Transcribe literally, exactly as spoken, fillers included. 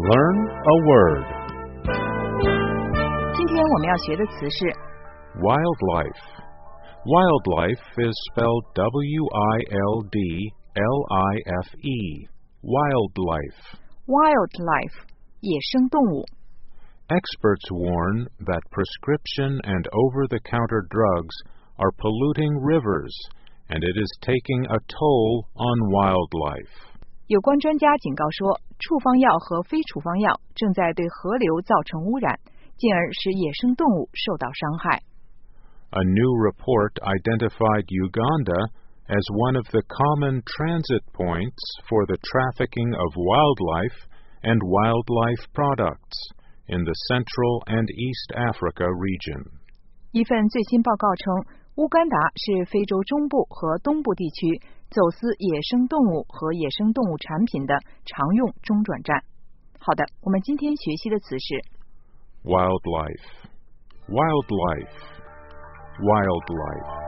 Learn a word. 今天我们要学的词是 Wildlife. Wildlife is spelled W I L D L I F E. Wildlife. wildlife 野生动物。 Experts warn that prescription and over-the-counter drugs are polluting rivers, and it is taking a toll on wildlife. 有关专家警告说，处方药和非处方药正在对河流造成污染，进而使野生动物受到伤害。 A new report identified Uganda as one of the common transit points for the trafficking of wildlife and wildlife products in the Central and East Africa region. 一份最新报告称，乌干达是非洲中部和东部地区走私野生动物和野生动物产品的常用中转站。好的，我们今天学习的词是 Wildlife. Wildlife. Wildlife.